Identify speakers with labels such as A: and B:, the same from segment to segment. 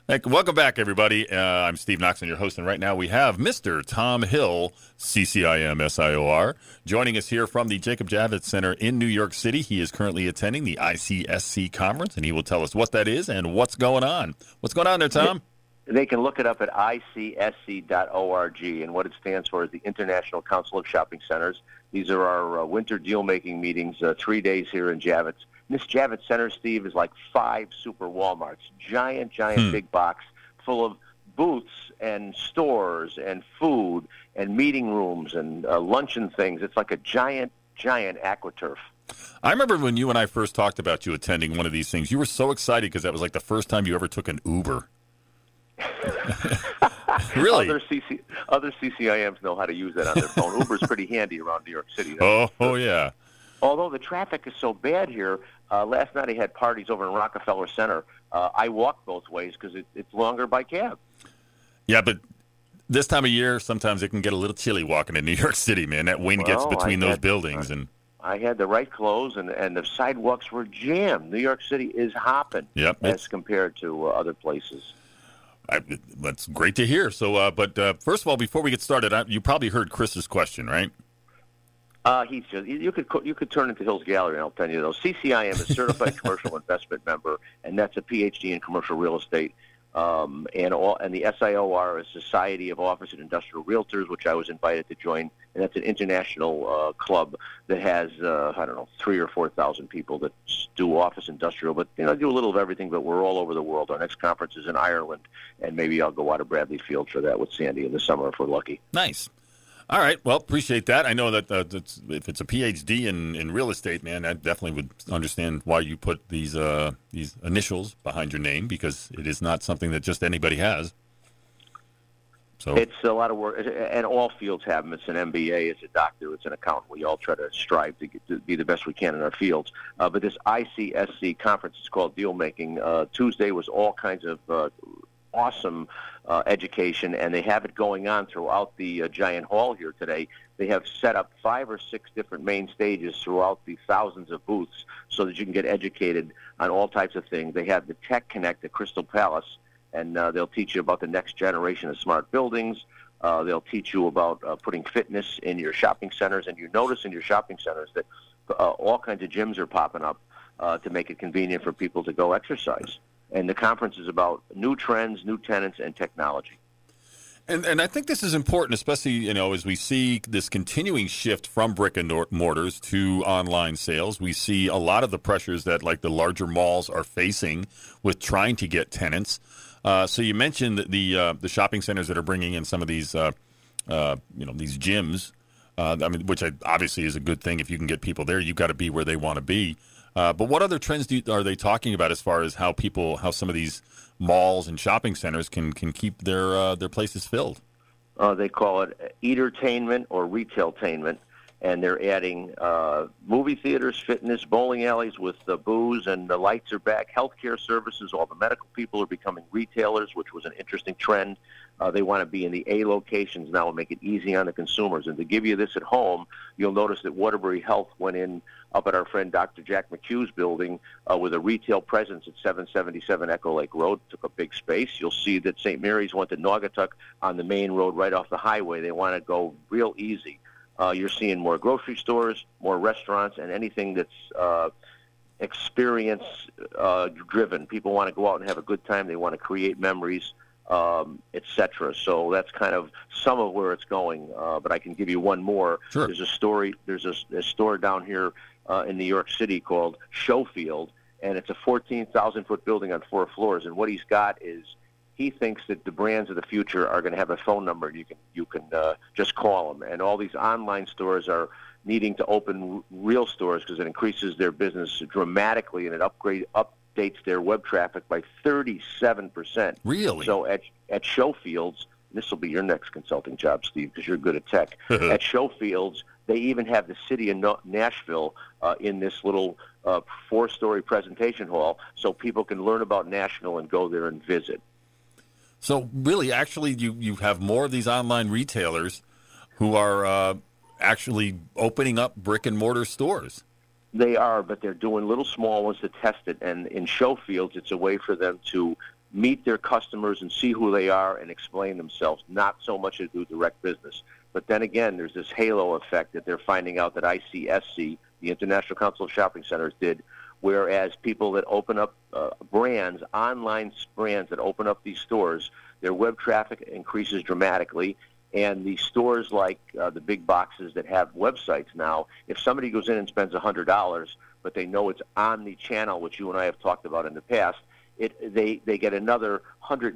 A: Hey, welcome back, everybody. I'm Steve Knox, your host, and right now we have Mr. Tom Hill, CCIM-SIOR, joining us here from the Jacob Javits Center in New York City. He is currently attending the ICSC conference, and he will tell us what that is and what's going on. What's going on there, Tom?
B: They can look it up at icsc.org, and what it stands for is the International Council of Shopping Centers. These are our winter deal-making meetings, 3 days here in Javits. This Javits Center, Steve, is like 5 super Walmarts, giant big box full of booths and stores and food and meeting rooms and luncheon things. It's like a giant AquaTurf.
A: I remember when you and I first talked about you attending one of these things, you were so excited because that was like the first time you ever took an Uber. Really?
B: Other CCIMs know how to use that on their phone. Uber's pretty handy around New York City.
A: Oh, yeah.
B: Although the traffic is so bad here, last night I had parties over in Rockefeller Center. I walked both ways because it's longer by cab.
A: Yeah, but this time of year, sometimes it can get a little chilly walking in New York City, man. That wind gets between those buildings. And
B: I had the right clothes, and the sidewalks were jammed. New York City is hopping as compared to other places.
A: That's great to hear. So, but first of all, before we get started, you probably heard Chris's question, right?
B: You could turn into Hill's Gallery, and I'll tell you those. CCIM is a Certified Commercial Investment Member, and that's a PhD in commercial real estate. And the SIOR is Society of Office and Industrial Realtors, which I was invited to join, and that's an international club that has 3,000 or 4,000 people that do office industrial, but do a little of everything. But we're all over the world. Our next conference is in Ireland, and maybe I'll go out to Bradley Field for that with Sandy in the summer if we're lucky.
A: Nice. All right. Well, appreciate that. I know that if it's a PhD in real estate, man, I definitely would understand why you put these initials behind your name, because it is not something that just anybody has. So
B: it's a lot of work, and all fields have them. It's an MBA, it's a doctor, it's an accountant. We all try to strive to be the best we can in our fields. But this ICSC conference is called Deal Making. Tuesday was all kinds of awesome education, and they have it going on throughout the giant hall here today. They have set up 5 or 6 different main stages throughout the thousands of booths so that you can get educated on all types of things. They have the Tech Connect at Crystal Palace, and they'll teach you about the next generation of smart buildings. They'll teach you about putting fitness in your shopping centers, and you notice in your shopping centers that all kinds of gyms are popping up to make it convenient for people to go exercise. And the conference is about new trends, new tenants, and technology.
A: And I think this is important, especially as we see this continuing shift from brick and mortars to online sales. We see a lot of the pressures that like the larger malls are facing with trying to get tenants. So you mentioned the shopping centers that are bringing in some of these these gyms. Which obviously is a good thing. If you can get people there, you've got to be where they want to be. But what other trends are they talking about as far as how some of these malls and shopping centers can keep their places filled?
B: They call it eatertainment or retailtainment, and they're adding movie theaters, fitness, bowling alleys with the booze, and the lights are back. Healthcare services, all the medical people are becoming retailers, which was an interesting trend. They want to be in the A locations now and make it easy on the consumers. And to give you this at home, you'll notice that Waterbury Health went in up at our friend Dr. Jack McHugh's building with a retail presence at 777 Echo Lake Road. Took a big space. You'll see that St. Mary's went to Naugatuck on the main road right off the highway. They want to go real easy. You're seeing more grocery stores, more restaurants, and anything that's experience-driven. People want to go out and have a good time. They want to create memories, etc. So that's kind of some of where it's going. But I can give you one more.
A: Sure.
B: There's a store down here in New York City called Showfield, and it's a 14,000-foot building on 4 floors. And what he's got is he thinks that the brands of the future are going to have a phone number. You can just call them. And all these online stores are needing to open real stores because it increases their business dramatically, and it updates their web traffic by 37%.
A: Really?
B: So at Showfields, this will be your next consulting job, Steve, because you're good at tech. At Showfields, they even have the city of Nashville in this little 4-story presentation hall so people can learn about Nashville and go there and visit.
A: So really, actually, you have more of these online retailers who are actually opening up brick-and-mortar stores.
B: They are, but they're doing little small ones to test it. And in Showfields, it's a way for them to meet their customers and see who they are and explain themselves, not so much to do direct business. But then again, there's this halo effect that they're finding out that ICSC, the International Council of Shopping Centers, did, whereas people that open up brands, online brands that open up these stores, their web traffic increases dramatically. And the stores like the big boxes that have websites now, if somebody goes in and spends $100, but they know it's omni-channel, which you and I have talked about in the past, they get another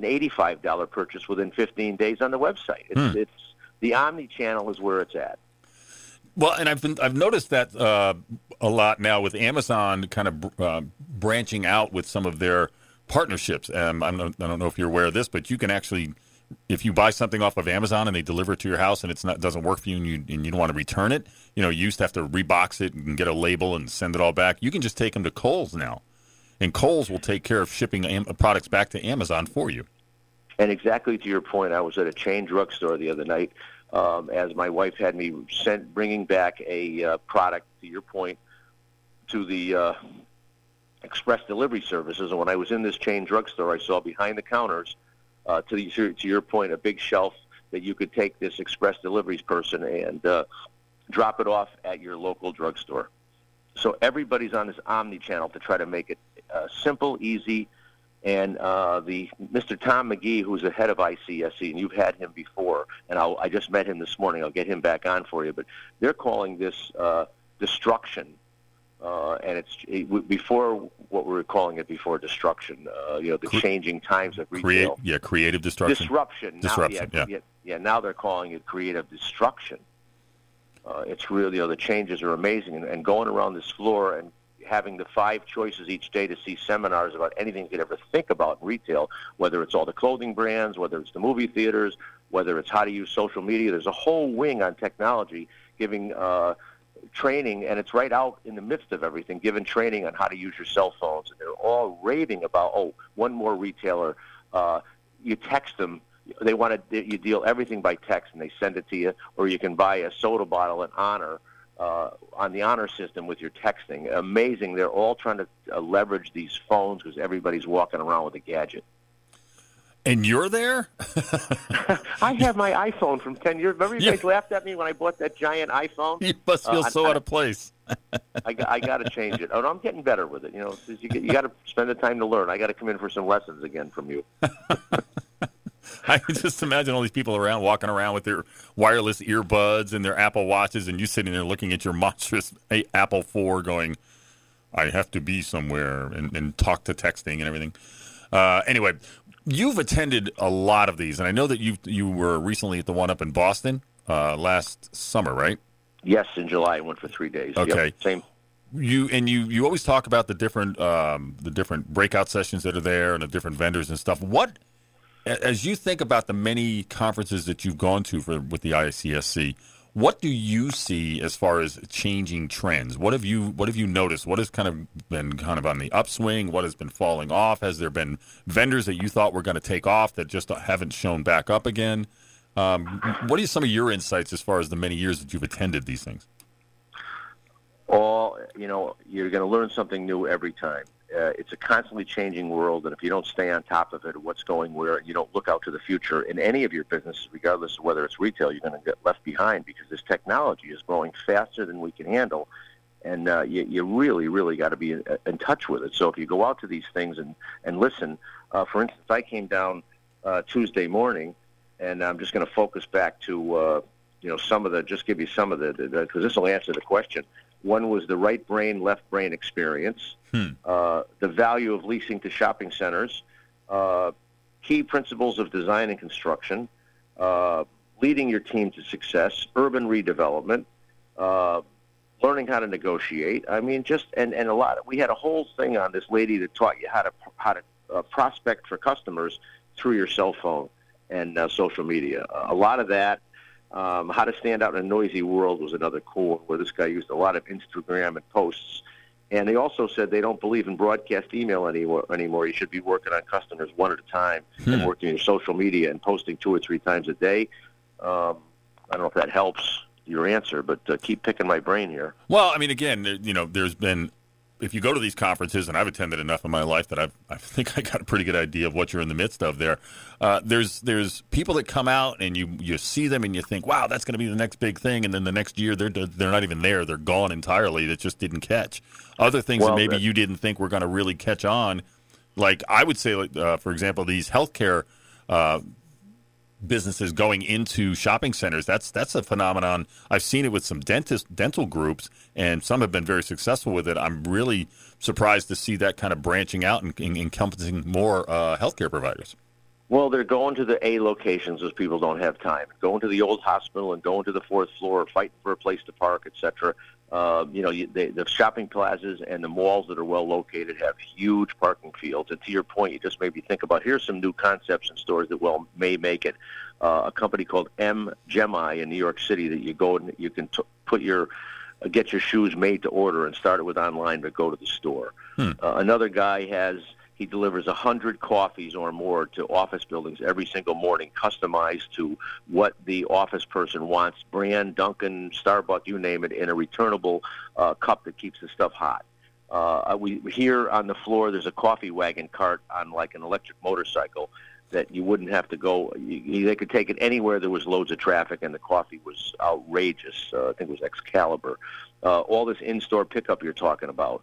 B: $185 purchase within 15 days on the website. It's the omni-channel is where it's at.
A: Well, and I've noticed that a lot now with Amazon kind of branching out with some of their partnerships. I don't know if you're aware of this, but you can actually, if you buy something off of Amazon and they deliver it to your house and doesn't work for you and you don't want to return it, you used to have to rebox it and get a label and send it all back. You can just take them to Kohl's now, and Kohl's will take care of shipping products back to Amazon for you.
B: And exactly to your point, I was at a chain drugstore the other night as my wife had me bringing back a product, to your point, to the express delivery services. And when I was in this chain drugstore, I saw behind the counters, to your point, a big shelf that you could take this express deliveries person and drop it off at your local drugstore. So everybody's on this omni-channel to try to make it simple, easy. And the Mr. Tom McGee, who's the head of ICSC, and you've had him before, and I just met him this morning. I'll get him back on for you. But they're calling this destruction, and it's before what we were calling it before destruction. The changing times of retail.
A: Creative destruction.
B: Disruption. Now they're calling it creative destruction. It's really, the changes are amazing, and going around this floor and having the 5 choices each day to see seminars about anything you could ever think about in retail, whether it's all the clothing brands, whether it's the movie theaters, whether it's how to use social media. There's a whole wing on technology giving training, and it's right out in the midst of everything, giving training on how to use your cell phones. And they're all raving about, one more retailer. You text them. They want you deal everything by text, and they send it to you, or you can buy a soda bottle in Honor on the Honor system with your texting. Amazing. They're all trying to leverage these phones because everybody's walking around with a gadget.
A: And you're there?
B: I have my iPhone from 10 years. Remember you guys laughed at me when I bought that giant iPhone?
A: You must feel so out of place.
B: I got to change it. I'm getting better with it. You got to spend the time to learn. I got to come in for some lessons again from you.
A: I can just imagine all these people walking around with their wireless earbuds and their Apple Watches, and you sitting there looking at your monstrous Apple 4 going, I have to be somewhere, and talk to texting and everything. Anyway, you've attended a lot of these, and I know that you were recently at the one up in Boston last summer, right?
B: Yes, in July. I went for 3 days.
A: Okay.
B: Yep, same.
A: You always talk about the different breakout sessions that are there and the different vendors and stuff. What, as you think about the many conferences that you've gone to with the ICSC, what do you see as far as changing trends? What have you noticed? What has been on the upswing? What has been falling off? Has there been vendors that you thought were going to take off that just haven't shown back up again? What are some of your insights as far as the many years that you've attended these things? You're going to learn something new every time. It's a constantly changing world, and if you don't stay on top of it, or what's going where, and you don't look out to the future in any of your businesses, regardless of whether it's retail, you're going to get left behind because this technology is growing faster than we can handle, and you really, really got to be in touch with it. So if you go out to these things and listen, for instance, I came down Tuesday morning, and I'm just going to focus back to give you some of the because this will answer the question. One was the right brain, left brain experience, the value of leasing to shopping centers, key principles of design and construction, leading your team to success, urban redevelopment, learning how to negotiate. I mean, and a lot. We had a whole thing on this lady that taught you how to prospect for customers through your cell phone and social media. A lot of that. How to stand out in a noisy world was another cool, where this guy used a lot of Instagram and posts. And they also said they don't believe in broadcast email anymore. You should be working on customers one at a time and working your social media and posting 2 or 3 times a day. I don't know if that helps your answer, but keep picking my brain here. Well, I mean, again, there's been if you go to these conferences, and I've attended enough in my life that I think I got a pretty good idea of what you're in the midst of there. There's people that come out and you see them and you think, wow, that's going to be the next big thing, and then the next year they're not even there. They're gone entirely. That just didn't catch. Other things that maybe you didn't think were going to really catch on, like I would say, for example, these healthcare businesses going into shopping centers. That's a phenomenon. I've seen it with some dental groups, and some have been very successful with it. I'm really surprised to see that kind of branching out and encompassing more healthcare providers.
B: Well, they're going to the A locations as people don't have time. Going to the old hospital and going to the fourth floor, fighting for a place to park, etc. The shopping plazas and the malls that are well located have huge parking fields. And to your point, you just made me think about, here's some new concepts and stores that may make it. A company called Gemini in New York City that you go and you can get your shoes made to order and start it with online, but go to the store. Another guy he delivers 100 coffees or more to office buildings every single morning, customized to what the office person wants, brand, Dunkin', Starbucks, you name it, in a returnable cup that keeps the stuff hot. We here on the floor, there's a coffee wagon cart on like an electric motorcycle that you wouldn't have to go. They could take it anywhere there was loads of traffic, and the coffee was outrageous. I think it was Excalibur. All this in-store pickup you're talking about.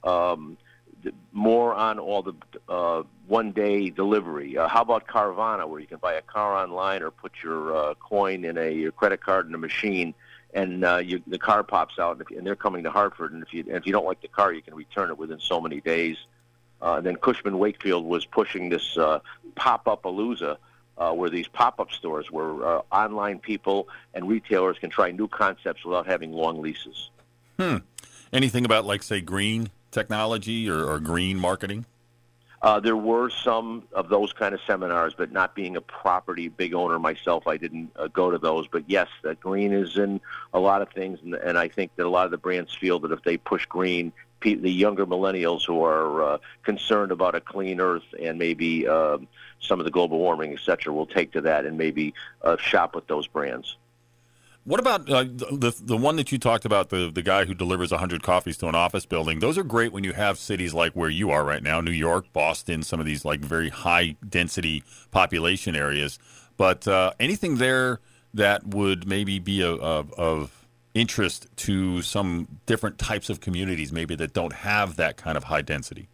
B: More on all the one-day delivery. How about Carvana, where you can buy a car online or put your coin in your credit card in a machine, and the car pops out, and they're coming to Hartford. And if you don't like the car, you can return it within so many days. Then Cushman Wakefield was pushing this pop-up-alooza, where these pop-up stores where online people and retailers can try new concepts without having long leases.
A: Anything about, like, say, green technology or green marketing?
B: There were some of those kind of seminars, but not being a property big owner myself, I didn't go to those. But yes, green is in a lot of things, and I think that a lot of the brands feel that if they push green, the younger millennials who are concerned about a clean earth and maybe some of the global warming, et cetera, will take to that and maybe shop with those brands.
A: What about the one that you talked about, the guy who delivers 100 coffees to an office building? Those are great when you have cities like where you are right now, New York, Boston, some of these like very high density population areas. But anything there that would maybe be of interest to some different types of communities, maybe that don't have that kind of high density?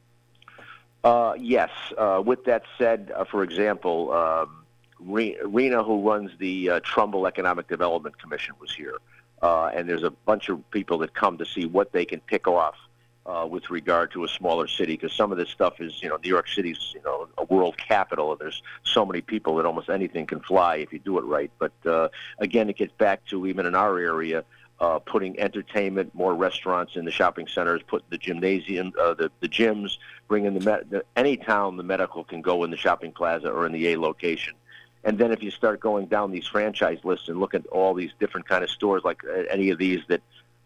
B: Yes. With that said, for example, Rena, who runs the Trumbull Economic Development Commission, was here. And there's a bunch of people that come to see what they can pick off with regard to a smaller city, because some of this stuff is, New York City's, a world capital, and there's so many people that almost anything can fly if you do it right. But again, it gets back to, even in our area, putting entertainment, more restaurants in the shopping centers, putting the gymnasium, the gyms, bringing any town the medical can go in the shopping plaza or in the A location. And then if you start going down these franchise lists and look at all these different kind of stores, like any of these that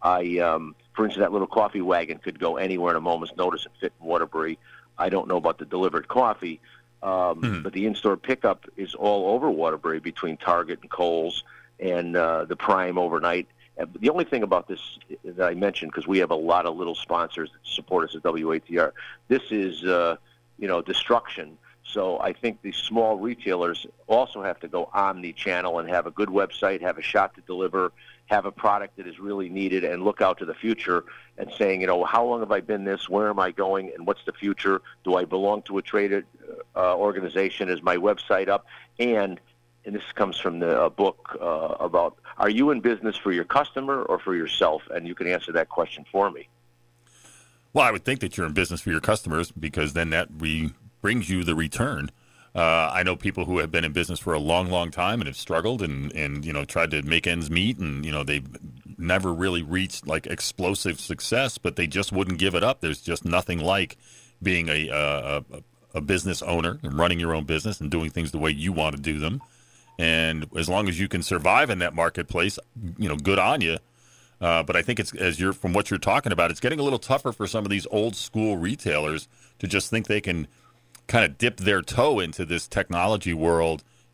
B: for instance, that little coffee wagon could go anywhere in a moment's notice and fit in Waterbury. I don't know about the delivered coffee, but the in-store pickup is all over Waterbury between Target and Kohl's and the Prime overnight. The only thing about this that I mentioned, because we have a lot of little sponsors that support us at WATR, this is, destruction. So I think these small retailers also have to go omni-channel and have a good website, have a shop to deliver, have a product that is really needed, and look out to the future and saying, how long have I been this? Where am I going? And what's the future? Do I belong to a trade organization? Is my website up? And this comes from the book about, are you in business for your customer or for yourself? And you can answer that question for me.
A: Well, I would think that you're in business for your customers, because then that brings you the return. I know people who have been in business for a long, long time and have struggled and tried to make ends meet, and they've never really reached like explosive success, but they just wouldn't give it up. There's just nothing like being a business owner and running your own business and doing things the way you want to do them. And as long as you can survive in that marketplace, good on you. But I think from what you're talking about, it's getting a little tougher for some of these old school retailers to just think they can kind of dip their toe into this technology world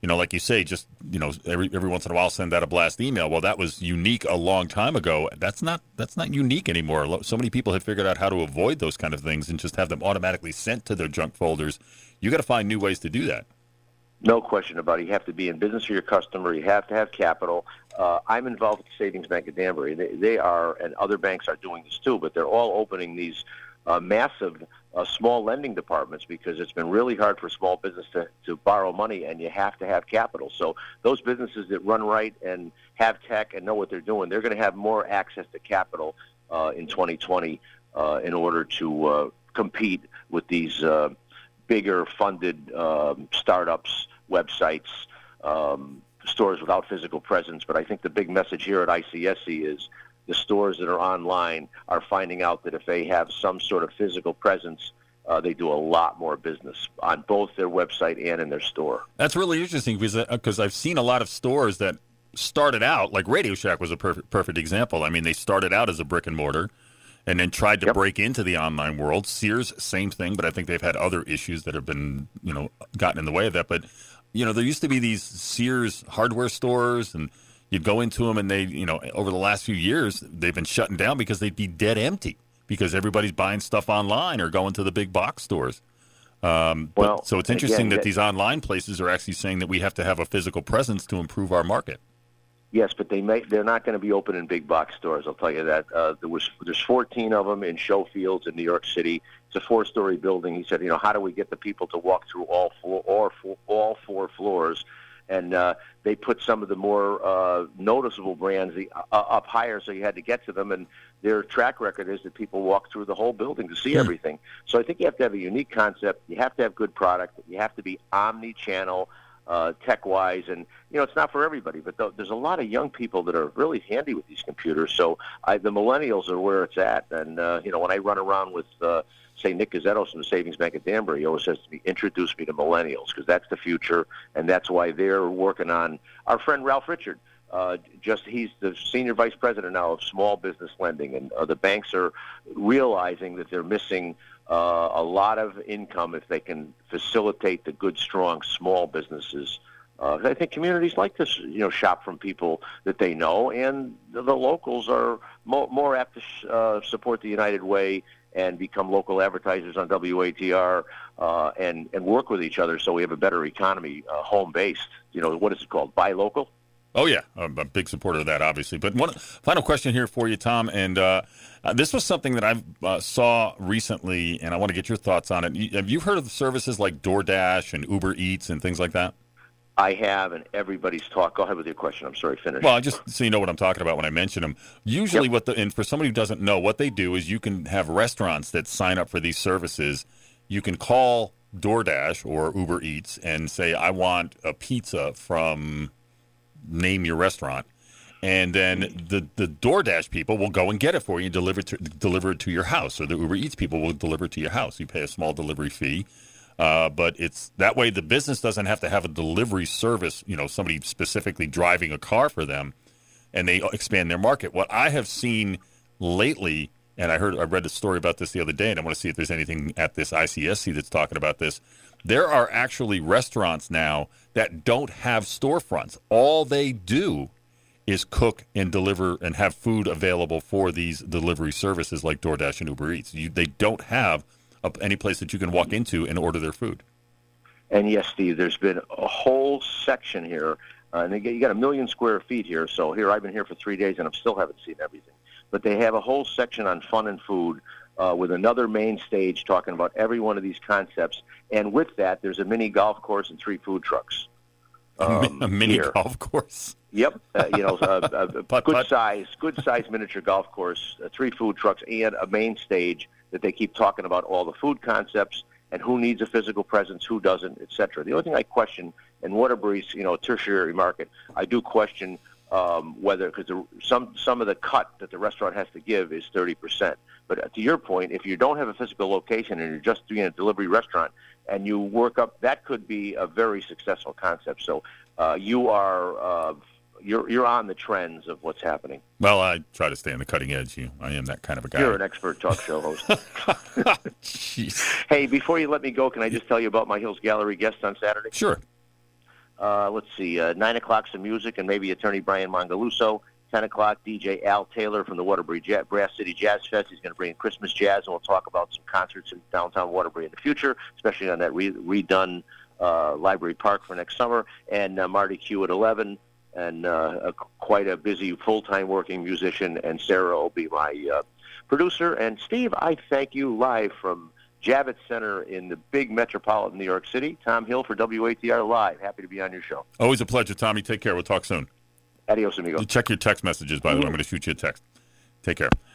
A: like you say, just every once in a while send out a blast email. Well, that was unique a long time ago. That's not unique anymore. So many people have figured out how to avoid those kind of things and just have them automatically sent to their junk folders. You got to find new ways to do that.
B: No question about it. You have to be in business for your customer. You have to have capital. I'm involved with the Savings Bank of Danbury. They are, and other banks are doing this too, but they're all opening these massive small lending departments because it's been really hard for small business to borrow money, and you have to have capital. So those businesses that run right and have tech and know what they're doing, they're going to have more access to capital in 2020 in order to compete with these bigger funded startups, websites, stores without physical presence. But I think the big message here at ICSC is the stores that are online are finding out that if they have some sort of physical presence, they do a lot more business on both their website and in their store.
A: That's really interesting because I've seen a lot of stores that started out, like Radio Shack was a perfect example. I mean, they started out as a brick and mortar and then tried to break into the online world. Sears, same thing, but I think they've had other issues that have been, gotten in the way of that. But, there used to be these Sears hardware stores, and you'd go into them, and they, over the last few years, they've been shutting down because they'd be dead empty because everybody's buying stuff online or going to the big box stores. So it's interesting that these online places are actually saying that we have to have a physical presence to improve our market.
B: Yes, but they're not going to be open in big box stores. I'll tell you that. There's 14 of them in Showfields in New York City. It's a 4-story building. He said, how do we get the people to walk through all 4 floors? And they put some of the more noticeable brands up higher, so you had to get to them. And their track record is that people walk through the whole building to see everything. So I think you have to have a unique concept. You have to have good product. You have to be omni-channel. Tech-wise, and it's not for everybody, but there's a lot of young people that are really handy with these computers. So the millennials are where it's at, and when I run around with say Nick Gazzettos from the Savings Bank of Danbury, he always says to me, "Introduce me to millennials," because that's the future, and that's why they're working on our friend Ralph Richard. He's the senior vice president now of small business lending, and the banks are realizing that they're missing a lot of income if they can facilitate the good, strong, small businesses. I think communities like this, shop from people that they know, and the locals are more apt to support the United Way and become local advertisers on WATR and work with each other so we have a better economy, home-based. What is it called? Buy local?
A: Oh, yeah. I'm a big supporter of that, obviously. But one final question here for you, Tom. And this was something that I saw recently, and I want to get your thoughts on it. Have you heard of services like DoorDash and Uber Eats and things like that?
B: I have, and everybody's talk. Go ahead with your question. I'm sorry, finish.
A: Well, just so you know what I'm talking about when I mention them. Usually and for somebody who doesn't know, what they do is you can have restaurants that sign up for these services. You can call DoorDash or Uber Eats and say, I want a pizza from name your restaurant, and then the DoorDash people will go and get it for you and deliver it to your house, or the Uber Eats people will deliver it to your house. You pay a small delivery fee, but it's that way the business doesn't have to have a delivery service, somebody specifically driving a car for them, and they expand their market. What I have seen lately, and I read a story about this the other day, and I want to see if there's anything at this ICSC that's talking about this. There are actually restaurants now that don't have storefronts. All they do is cook and deliver and have food available for these delivery services like DoorDash and Uber Eats. They don't have any place that you can walk into and order their food.
B: And yes, Steve, there's been a whole section here, and you got 1 million square feet here. So here, I've been here for 3 days, and I still haven't seen everything. But they have a whole section on fun and food with another main stage talking about every one of these concepts. And with that, there's a mini golf course and 3 food trucks.
A: A mini golf course.
B: Yep, a good size miniature golf course, 3 food trucks, and a main stage that they keep talking about all the food concepts and who needs a physical presence, who doesn't, etc. The only thing I question in Waterbury's, tertiary market, I do question whether, because some of the cut that the restaurant has to give is 30%. But to your point, if you don't have a physical location and you're just doing a delivery restaurant and you work up, that could be a very successful concept. So you're on the trends of what's happening.
A: Well, I try to stay on the cutting edge. I am that kind of a guy.
B: You're an expert talk show host.
A: Jeez.
B: Hey, before you let me go, can I just tell you about my Hills Gallery guest on Saturday?
A: Sure.
B: let's see, 9 o'clock some music and maybe attorney Brian Mangaluso. 10 o'clock, DJ Al Taylor from the Waterbury Brass City Jazz Fest. He's going to bring in Christmas jazz, and we'll talk about some concerts in downtown Waterbury in the future, especially on that redone Library Park for next summer. And Marty Q at 11, and quite a busy full-time working musician. And Sarah will be my producer. And Steve, I thank you live from Javits Center in the big metropolitan New York City. Tom Hill for WATR Live. Happy to be on your show.
A: Always a pleasure, Tommy. Take care. We'll talk soon.
B: Adios, amigo.
A: Check your text messages, by the way. I'm going to shoot you a text. Take care.